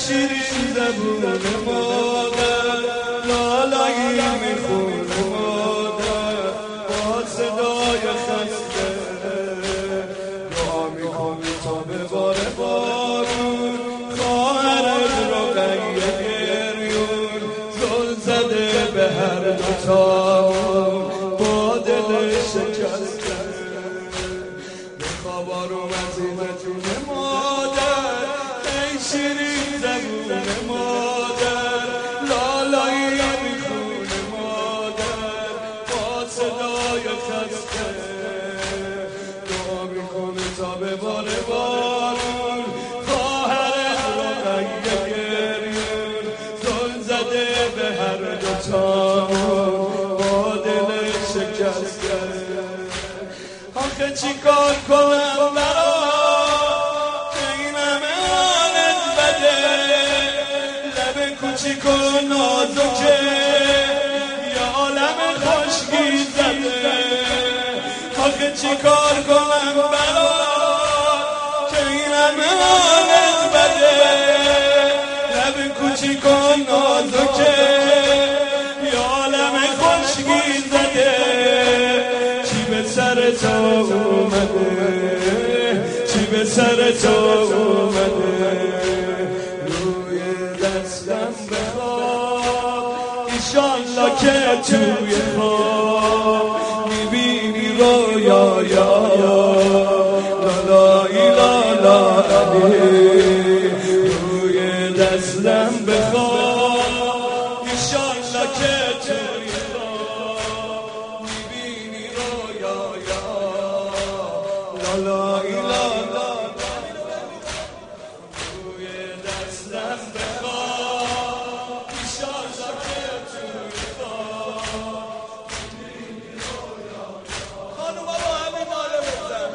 شیرین زبون مادر لالایی میخونه مادر با صدای خسته دعا میکنی تا به بار بارون خواهرت رو قیه گریون زل زده به هر دوتامون با دل شکسته بخواب آروم عزیزتون مادر ای شیرین زبون مادر لالایی میخونه مادر با صدای خسته دعا میکنه تا به بار بارون خواهرت رو قیه گریون زل زده به هر دوتامون با دل شکسته آخه چی کار کنم برات این همه حالت بده لب کوچیک و نازکه یا عالم خشکی زده آخه چی کار کنم برات که این همه حالت بده لب کوچیک و نازکه یا عالم خشکی زده سر تو اومده چی به سر تو اومده روی دستم بخواب ایشالله که توی خواب میبینی رویایا لالایی لالا علی روی دستم بخواب ایشالله که توی لا ایلا روی دستم بخواب ایشالله که توی خواب خانوما با همین ماله بزن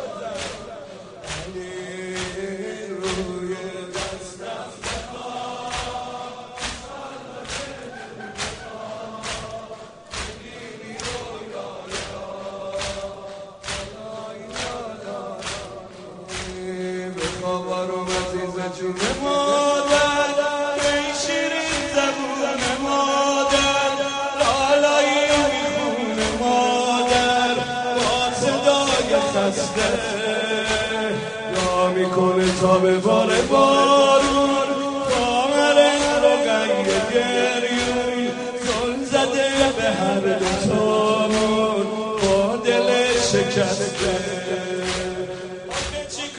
روی دستم بخواب ایشالله که توی خواب میبینی بخواب آروم عزیز جون مادر ای شیرین زبون مادر لالایی میخونه مادر با صدای خسته دعا میکنه تا به بار